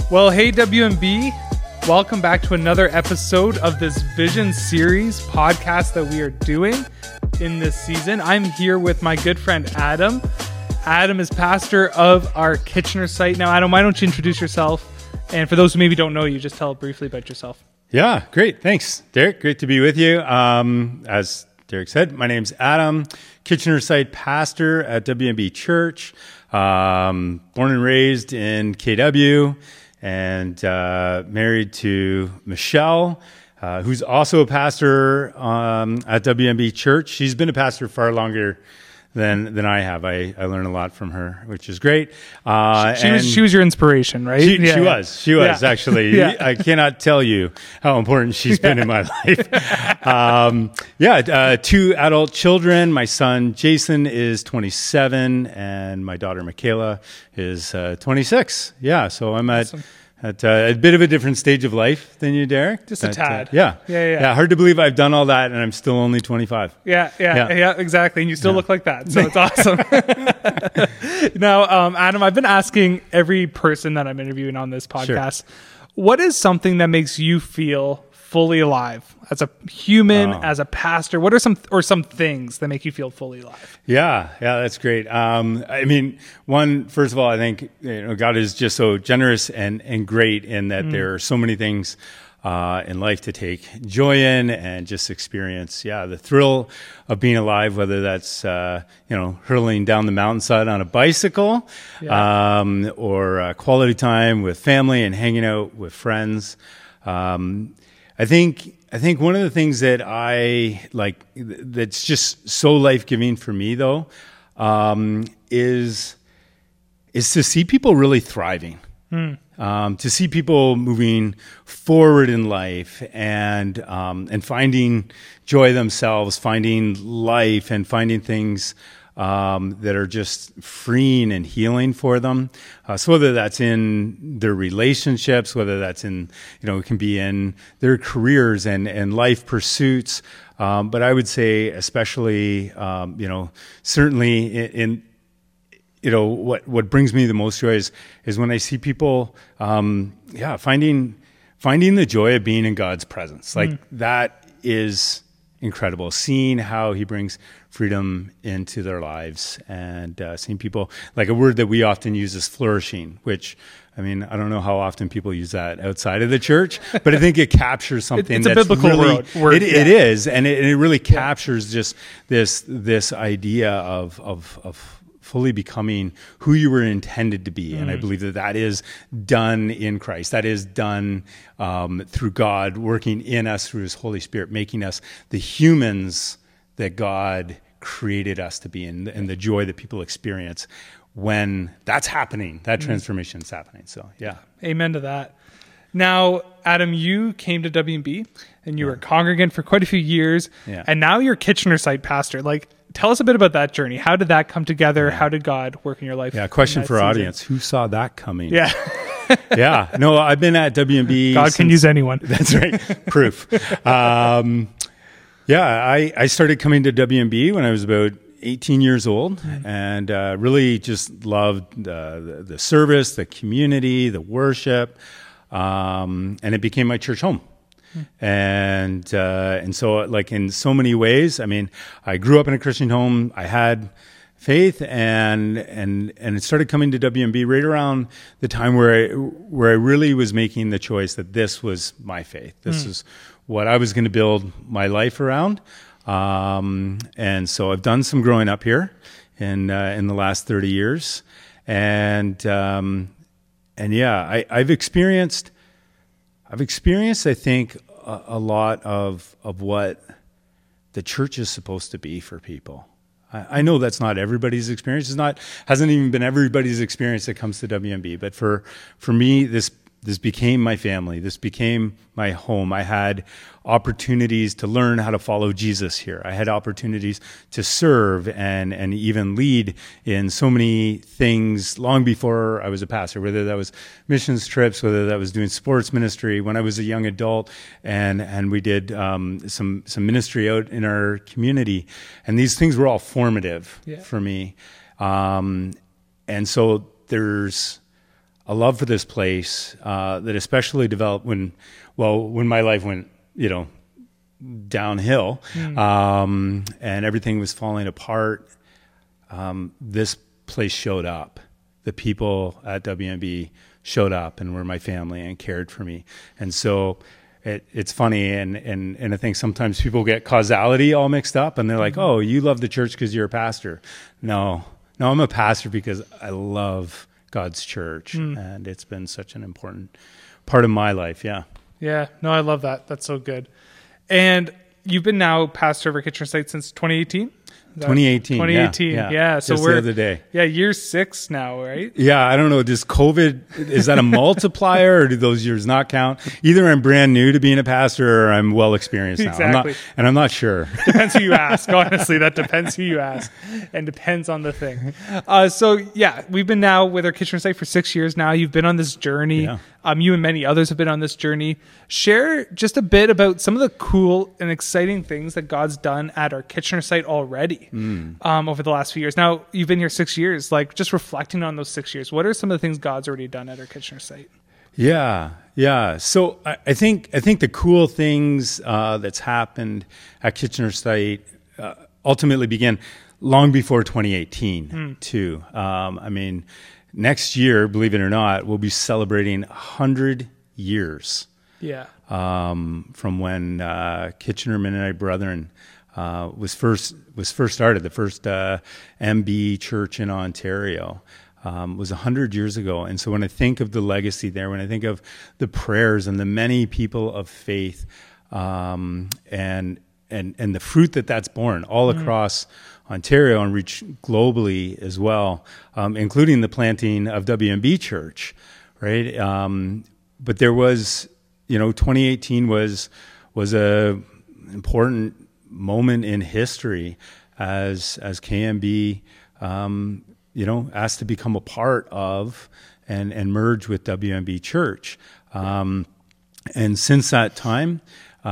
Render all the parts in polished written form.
Well, hey, WMB, welcome back to another episode of this Vision Series podcast that we are doing in this season. I'm here with my good friend, Adam. Adam is pastor of our Kitchener site. Now, Adam, why don't you introduce yourself? And for those who maybe don't know you, just tell briefly about yourself. Yeah, great. Thanks, Derek. Great to be with you. As Derek said, my name's Adam, Kitchener site pastor at WMB Church, born and raised in KW, and married to Michelle, who's also a pastor at WMB Church. She's been a pastor far longer than I have. I learned a lot from her, which is great. She was your inspiration, right? She was actually. Yeah. I cannot tell you how important she's been in my life. Two adult children. My son Jason is 27, and my daughter Michaela is 26. Yeah, so I'm Awesome. at a bit of a different stage of life than you, Derek. Just a tad. Yeah. Hard to believe I've done all that, and I'm still only 25. Yeah, exactly. And you still look like that. So it's awesome. Now, Adam, I've been asking every person that I'm interviewing on this podcast, what is something that makes you feel fully alive as a human, as a pastor? What are some things that make you feel fully alive? Yeah, that's great. I mean, first of all, I think God is just so generous and great in that there are so many things in life to take joy in and just experience. Yeah, the thrill of being alive, whether that's hurtling down the mountainside on a bicycle, or quality time with family and hanging out with friends. I think one of the things that I like that's just so life-giving for me, though, is to see people really thriving, to see people moving forward in life and finding joy themselves, finding life, and finding things that are just freeing and healing for them. So whether that's in their relationships, whether that's in, it can be in their careers and life pursuits. But I would say especially, certainly in what brings me the most joy is when I see people, finding the joy of being in God's presence. Like that is incredible. Seeing how He brings freedom into their lives, and seeing people, like a word that we often use is flourishing, which, I mean, I don't know how often people use that outside of the church, but I think it captures something it's a that's biblical really, word. It is, and it really captures just this idea of fully becoming who you were intended to be. And I believe that is done in Christ. That is done through God working in us through His Holy Spirit, making us the humans that God created us to be, and the joy that people experience when that's happening, that transformation is happening. So, yeah. Amen to that. Now, Adam, you came to WMB and you were a congregant for quite a few years, and now you're Kitchener site pastor. Like, tell us a bit about that journey. How did that come together? How did God work in your life? Yeah, question for our audience. Who saw that coming? Yeah. Yeah. No, I've been at WMB. God can use anyone. That's right. Proof. I started coming to WMB when I was about 18 years old, and really just loved the service, the community, the worship, and it became my church home. And so, like, in so many ways, I mean, I grew up in a Christian home. I had faith, and it started coming to WMB right around the time where I really was making the choice that this was my faith. This is what I was going to build my life around. And so I've done some growing up here in the last 30 years, and I've experienced, I think, a lot of what the church is supposed to be for people. I know that's not everybody's experience. Hasn't even been everybody's experience that comes to WMB. But for me, this became my family. This became my home. I had opportunities to learn how to follow Jesus here. I had opportunities to serve and even lead in so many things long before I was a pastor, whether that was missions trips, whether that was doing sports ministry when I was a young adult, and we did some ministry out in our community. And these things were all formative for me. And so there's a love for this place that especially developed when my life went, downhill, and everything was falling apart. This place showed up. The people at WMB showed up and were my family and cared for me. And so it's funny, and I think sometimes people get causality all mixed up, and they're like, "Oh, you love the church because you're a pastor." No, I'm a pastor because I love God's church, and it's been such an important part of my life. Yeah. Yeah. No, I love that. That's so good. And you've been now pastor of our Kitchener site since 2018? 2018. Yeah. So just we're the other day. Yeah, year 6 now, right? Yeah, I don't know. Does COVID, is that a multiplier, or do those years not count? Either I'm brand new to being a pastor, or I'm well experienced now. Exactly. I'm not sure. Depends who you ask. Honestly, that depends who you ask, and depends on the thing. So yeah, we've been now with our Kitchener site for 6 years now. You've been on this journey. Yeah. You and many others have been on this journey. Share just a bit about some of the cool and exciting things that God's done at our Kitchener site already over the last few years. Now, you've been here 6 years, like just reflecting on those 6 years. What are some of the things God's already done at our Kitchener site? Yeah. So I think the cool things that's happened at Kitchener site ultimately began long before 2018 too. Next year, believe it or not, we'll be celebrating 100 years. Yeah. From when Kitchener Mennonite Brethren was first started. The first MB church in Ontario was 100 years ago. And so when I think of the legacy there, when I think of the prayers and the many people of faith, and the fruit that's borne all across Ontario and reach globally as well, including the planting of WMB Church, right? But there was, 2018 was a important moment in history as KMB, asked to become a part of and merge with WMB Church. And since that time,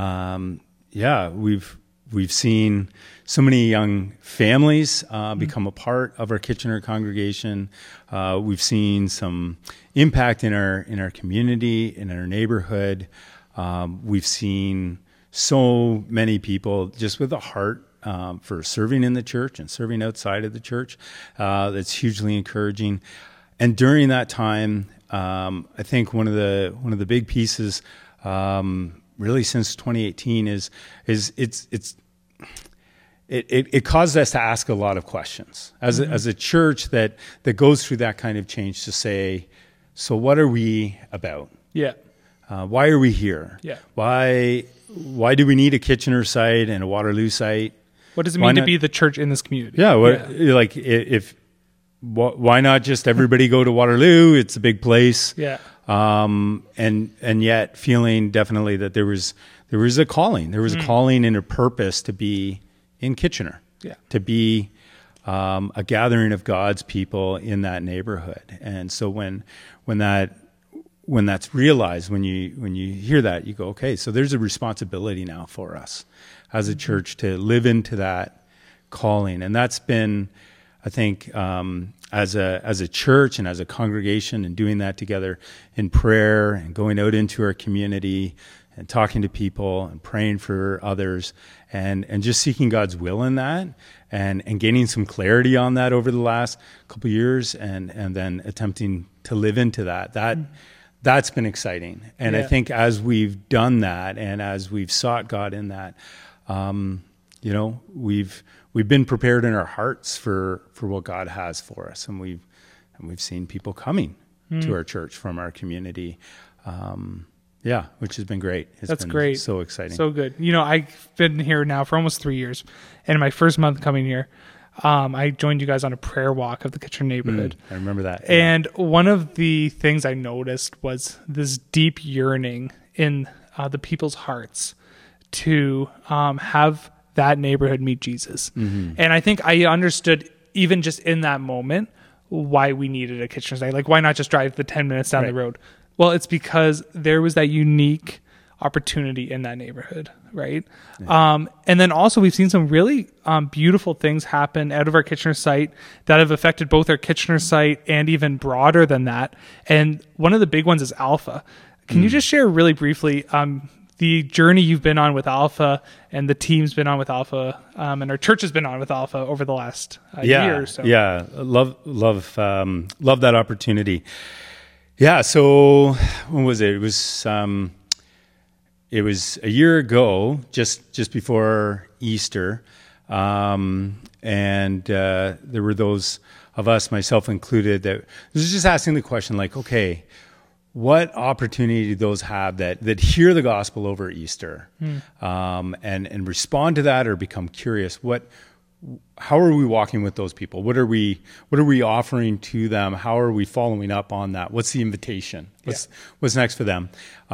we've seen so many young families become a part of our Kitchener congregation. We've seen some impact in our community, in our neighborhood. We've seen so many people just with a heart for serving in the church and serving outside of the church. That's hugely encouraging. And during that time, I think one of the big pieces, really since 2018, is it caused us to ask a lot of questions as a church that goes through that kind of change, to say, so what are we about? Yeah. Why are we here? Yeah. Why do we need a Kitchener site and a Waterloo site? What does it mean to be the church in this community? Yeah. Why not just everybody go to Waterloo? It's a big place. Yeah. And yet feeling definitely that there was a calling. There was a calling and a purpose to be in Kitchener. Yeah. To be a gathering of God's people in that neighborhood. And so when that's realized, when you hear that, you go, okay, so there's a responsibility now for us as a church to live into that calling. And that's been, I think, as a church and as a congregation, and doing that together in prayer and going out into our community and talking to people and praying for others, and just seeking God's will in that, and gaining some clarity on that over the last couple of years, and then attempting to live into that's been exciting. And I think as we've done that, and as we've sought God in that, we've been prepared in our hearts for what God has for us, and we've seen people coming to our church from our community, which has been great. That's great. So exciting. So good. I've been here now for almost 3 years, and in my first month coming here, I joined you guys on a prayer walk of the Kitchener neighborhood. I remember that. Yeah. And one of the things I noticed was this deep yearning in the people's hearts to have that neighborhood meet Jesus. Mm-hmm. And I think I understood, even just in that moment, why we needed a Kitchener site. Like, why not just drive the 10 minutes down the road? Well, it's because there was that unique opportunity in that neighborhood, right? Yeah. And then also we've seen some really beautiful things happen out of our Kitchener site that have affected both our Kitchener site and even broader than that. And one of the big ones is Alpha. Can you just share really briefly the journey you've been on with Alpha and the team's been on with Alpha and our church has been on with Alpha over the last year or so? Yeah, love that opportunity. Yeah, so when was it? It was a year ago, just before Easter, and there were those of us, myself included, that was just asking the question, like, okay, what opportunity do those have that hear the gospel over Easter, and respond to that or become curious? How are we walking with those people? What are we offering to them? How are we following up on that? What's the invitation? What's next for them?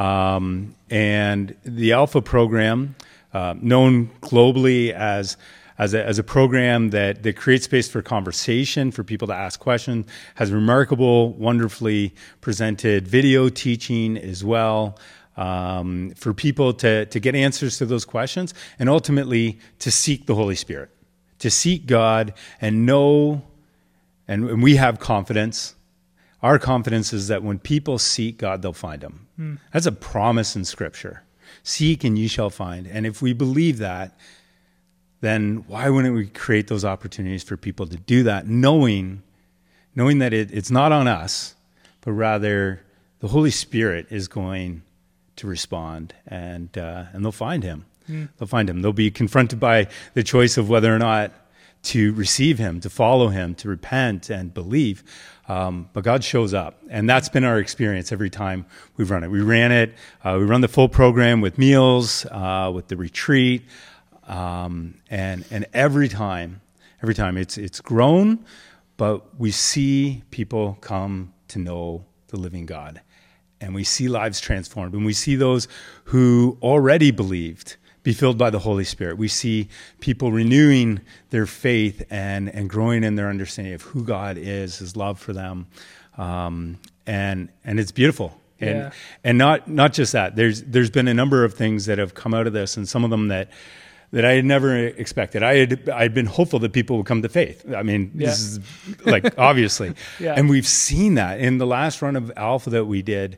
And the Alpha program, known globally as a program that creates space for conversation, for people to ask questions, has remarkable, wonderfully presented video teaching as well, for people to get answers to those questions and ultimately to seek the Holy Spirit. To seek God and know, and we have confidence. Our confidence is that when people seek God, they'll find him. That's a promise in Scripture. Seek and ye shall find. And if we believe that, then why wouldn't we create those opportunities for people to do that, knowing that it's not on us, but rather the Holy Spirit is going to respond, and they'll find him. They'll find him. They'll be confronted by the choice of whether or not to receive him, to follow him, to repent and believe. But God shows up. And that's been our experience every time we've run it. We ran it. We run the full program with meals, with the retreat. And every time it's grown, but we see people come to know the living God. And we see lives transformed. And we see those who already believed be filled by the Holy Spirit. We see people renewing their faith and growing in their understanding of who God is, his love for them. And it's beautiful. And not just that. There's been a number of things that have come out of this, and some of them that I had never expected. I'd been hopeful that people would come to faith. I mean, this is like, obviously. And we've seen that in the last run of Alpha that we did.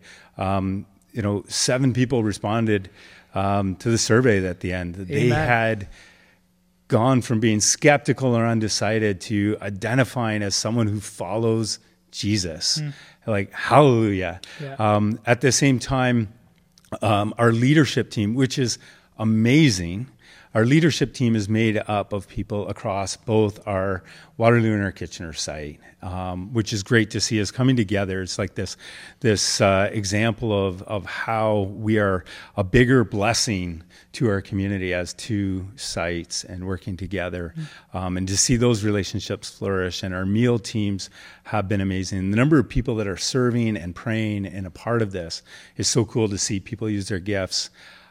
7 people responded to the survey at the end. They had gone from being skeptical or undecided to identifying as someone who follows Jesus. Like, hallelujah. At the same time, our leadership team, which is amazing, our leadership team is made up of people across both our Waterloo and our Kitchener site, which is great to see us coming together. It's like this example of how we are a bigger blessing to our community as two sites and working together, and to see those relationships flourish. And our meal teams have been amazing. The number of people that are serving and praying and a part of this is so cool to see people use their gifts.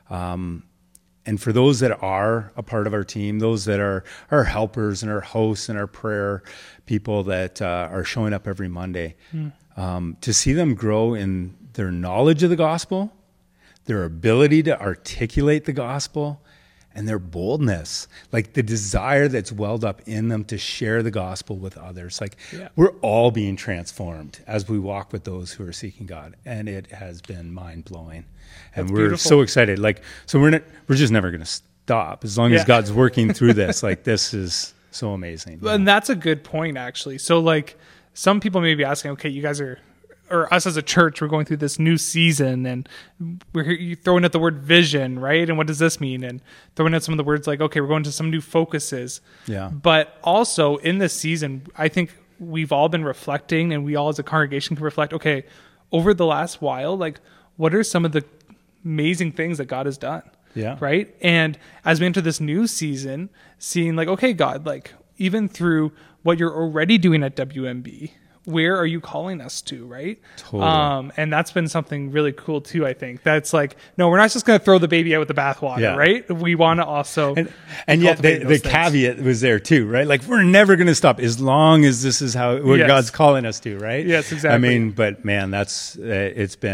And for those that are a part of our team, those that are our helpers and our hosts and our prayer people that are showing up every Monday, to see them grow in their knowledge of the gospel, their ability to articulate the gospel, and their boldness, like the desire that's welled up in them to share the gospel with others. Like, we're all being transformed as we walk with those who are seeking God. And it has been mind-blowing. And we're beautiful. So excited. Like, so we're just never going to stop as long as God's working through this. Like, this is so amazing. And that's a good point, actually. So, like, some people may be asking, okay, you guys are, or us as a church, we're going through this new season, and we're throwing out the word vision, right? And what does this mean? And throwing out some of the words like, okay, we're going to some new focuses. But also in this season, I think we've all been reflecting, and we all as a congregation can reflect, okay, over the last while, like, what are some of the amazing things that God has done? Right? And as we enter this new season, seeing like, okay, God, like, even through what you're already doing at WMB, where are you calling us to, right? Totally. And that's been something really cool too, I think. That's like, no, we're not just going to throw the baby out with the bathwater, right? We want to also... And yet the caveat was there too, right? Like, we're never going to stop as long as this is what God's calling us to, right? Yes, exactly. I mean, but man, it's been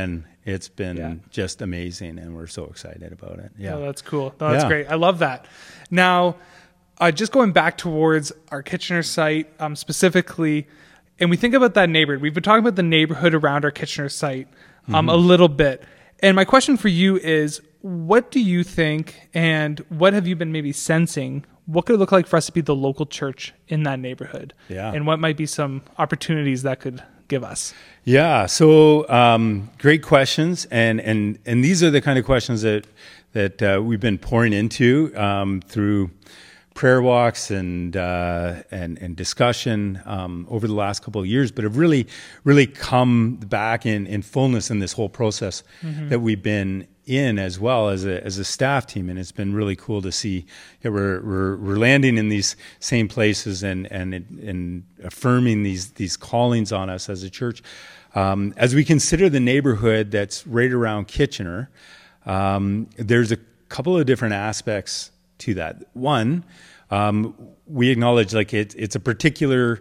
It's been just amazing, and we're so excited about it. Yeah. Oh, that's cool. No, that's great. I love that. Now, just going back towards our Kitchener site specifically, and we think about that neighborhood. We've been talking about the neighborhood around our Kitchener site a little bit. And my question for you is, what do you think, and what have you been maybe sensing? What could it look like for us to be the local church in that neighborhood? Yeah. And what might be some opportunities that could give us? Yeah. So great questions. And these are the kind of questions that we've been pouring into through prayer walks and discussion over the last couple of years, but have really come back in fullness in this whole process that we've been in as well as a staff team. And it's been really cool to see that we're landing in these same places and affirming these callings on us as a church. As we consider the neighborhood that's right around Kitchener, there's a couple of different aspects to that. One, we acknowledge like it's a particular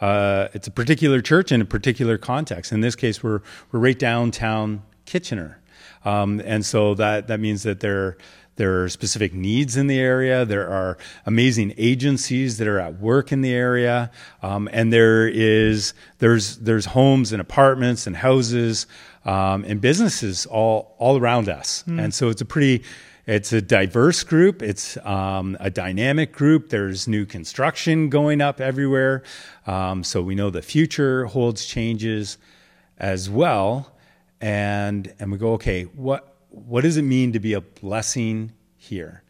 church in a particular context. In this case, we're right downtown Kitchener. And so that means that there are specific needs in the area. There are amazing agencies that are at work in the area. And there's homes and apartments and houses, and businesses all around us. And so it's a diverse group. It's a dynamic group. There's new construction going up everywhere. So we know the future holds changes as well. And we go, okay, what does it mean to be a blessing here?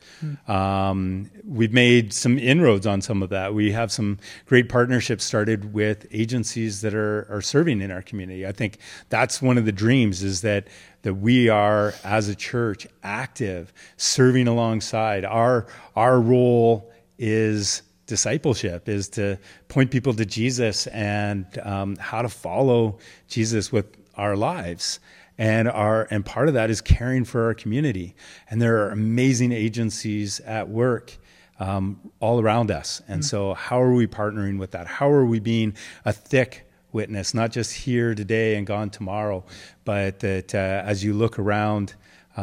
We've made some inroads on some of that. We have some great partnerships started with agencies that are serving in our community. I think that's one of the dreams, is that we are, as a church, active, serving alongside. Our role is discipleship, is to point people to Jesus and how to follow Jesus with our lives. And part of that is caring for our community. And there are amazing agencies at work all around us. And so how are we partnering with that? How are we being a thick witness, not just here today and gone tomorrow, but that as you look around,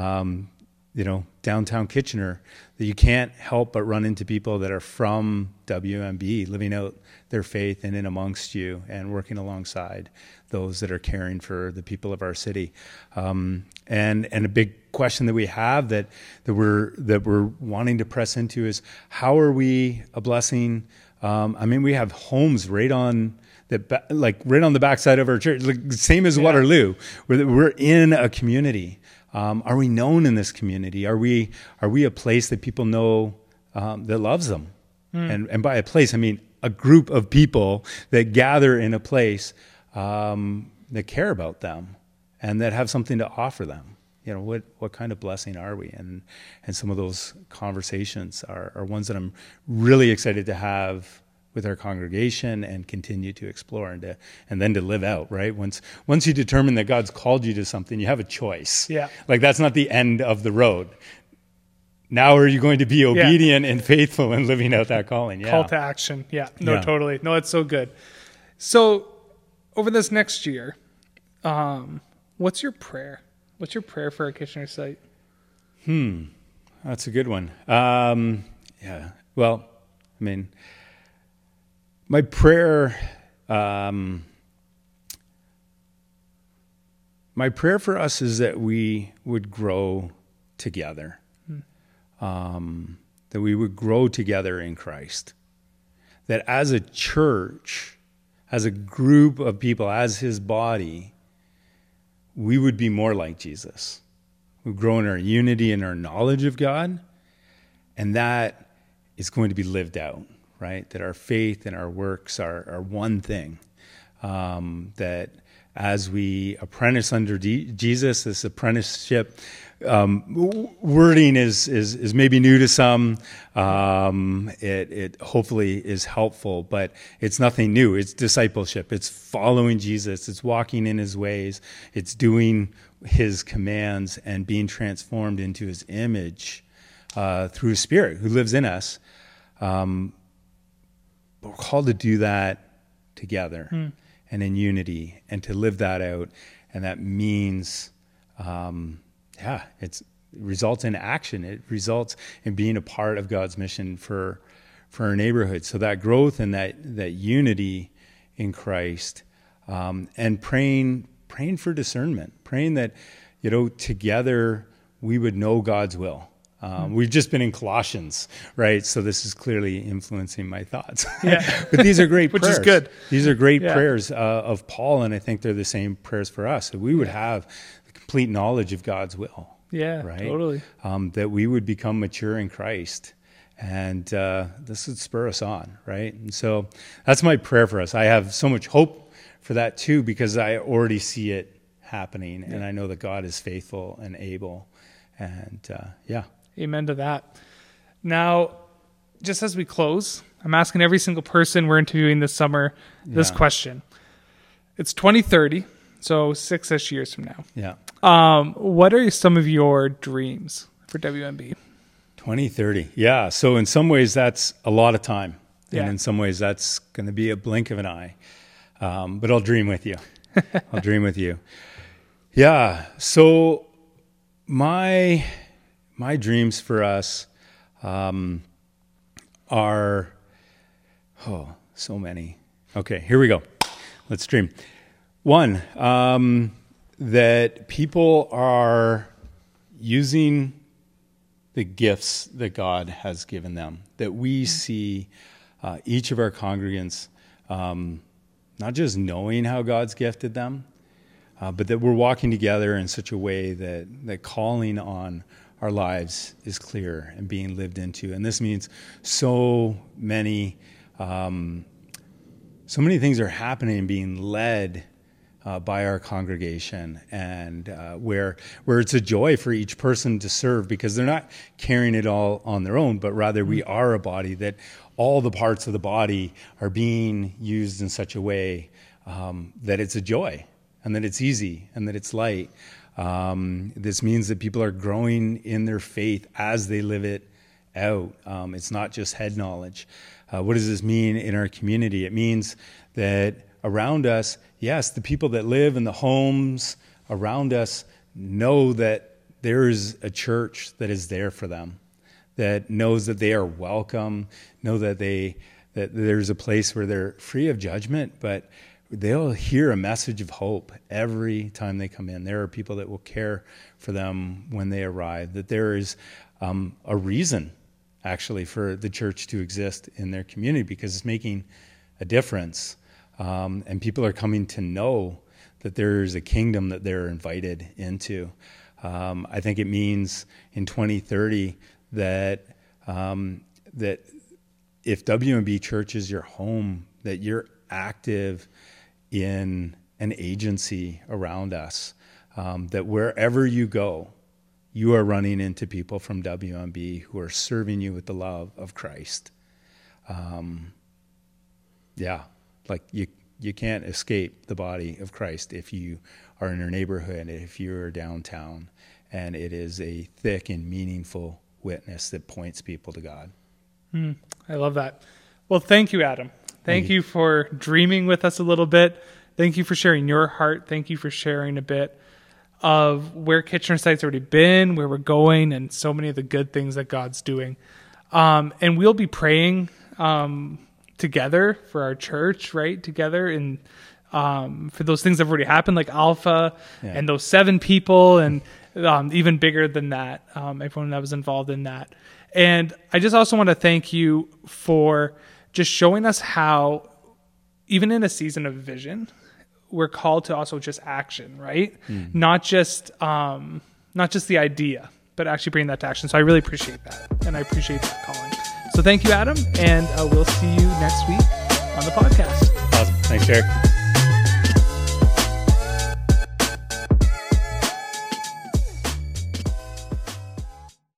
downtown Kitchener, that you can't help but run into people that are from WMB, living out their faith and in amongst you and working alongside those that are caring for the people of our city. And a big question that we have that we're wanting to press into is, how are we a blessing? We have homes right on the backside of our church, like same as Waterloo. We're in a community. Are we known in this community? Are we a place that people know that loves them? And by a place, I mean a group of people that gather in a place that care about them and that have something to offer them. What kind of blessing are we? And some of those conversations are ones that I'm really excited to have with our congregation and continue to explore and then to live out, right? Once you determine that God's called you to something, you have a choice. Yeah. Like, that's not the end of the road. Now are you going to be obedient and faithful in living out that calling? Yeah. Call to action. Yeah. No, totally. No, it's so good. So over this next year, what's your prayer? What's your prayer for our Kitchener site? That's a good one. Well, my prayer for us is that we would grow together, that we would grow together in Christ, that as a church, as a group of people, as his body, we would be more like Jesus. We grow in our unity and our knowledge of God, and that is going to be lived out. Right? That our faith and our works are one thing. That as we apprentice under Jesus, this apprenticeship wording is maybe new to some. It hopefully is helpful, but it's nothing new. It's discipleship. It's following Jesus. It's walking in his ways. It's doing his commands and being transformed into his image through his Spirit who lives in us. But we're called to do that together and in unity and to live that out. And that means it results in action. It results in being a part of God's mission for our neighborhood. So that growth and that unity in Christ, and praying for discernment, praying that, together we would know God's will. We've just been in Colossians, right? So this is clearly influencing my thoughts. Yeah. But these are great Which prayers. is good. These are great prayers of Paul, and I think they're the same prayers for us. That we would have the complete knowledge of God's will. Yeah, right? Totally. That we would become mature in Christ. And this would spur us on, right? And so that's my prayer for us. I have so much hope for that too, because I already see it happening, and I know that God is faithful and able. And Amen to that. Now, just as we close, I'm asking every single person we're interviewing this summer this question. It's 2030, so 6-ish years from now. Yeah. What are some of your dreams for WMB? 2030. Yeah. So in some ways, that's a lot of time. Yeah. And in some ways, that's going to be a blink of an eye. But I'll dream with you. I'll dream with you. Yeah. So my dreams for us are, so many. Okay, here we go. Let's dream. One, that people are using the gifts that God has given them, that we see each of our congregants not just knowing how God's gifted them, but that we're walking together in such a way that calling on our lives is clear and being lived into. And this means so many things are happening and being led by our congregation, and where it's a joy for each person to serve, because they're not carrying it all on their own, but rather we are a body, that all the parts of the body are being used in such a way that it's a joy, and that it's easy, and that it's light. This means that people are growing in their faith as they live it out. It's not just head knowledge. What does this mean in our community? It means that around us, yes, the people that live in the homes around us know that there is a church that is there for them, that knows that they are welcome, know that there's a place where they're free of judgment, but they'll hear a message of hope every time they come in. There are people that will care for them when they arrive, that there is a reason actually for the church to exist in their community, because it's making a difference. And people are coming to know that there's a kingdom that they're invited into. I think it means in 2030 that if WMB Church is your home, that you're active in an agency around us, that wherever you go, you are running into people from WMB who are serving you with the love of Christ. Like you can't escape the body of Christ if you are in your neighborhood, if you're downtown, and it is a thick and meaningful witness that points people to God. I love that. Well, thank you, Adam. Thank you for dreaming with us a little bit. Thank you for sharing your heart. Thank you for sharing a bit of where Kitchener Site's already been, where we're going, and so many of the good things that God's doing. And we'll be praying together for our church, right? Together, and for those things that have already happened, like Alpha and those 7 people, and even bigger than that, everyone that was involved in that. And I just also want to thank you for just showing us how, even in a season of vision, we're called to also just action, right? Not just the idea, but actually bring that to action. So I really appreciate that, and I appreciate that calling. So thank you, Adam, and we'll see you next week on the podcast. Awesome. Thanks, Eric.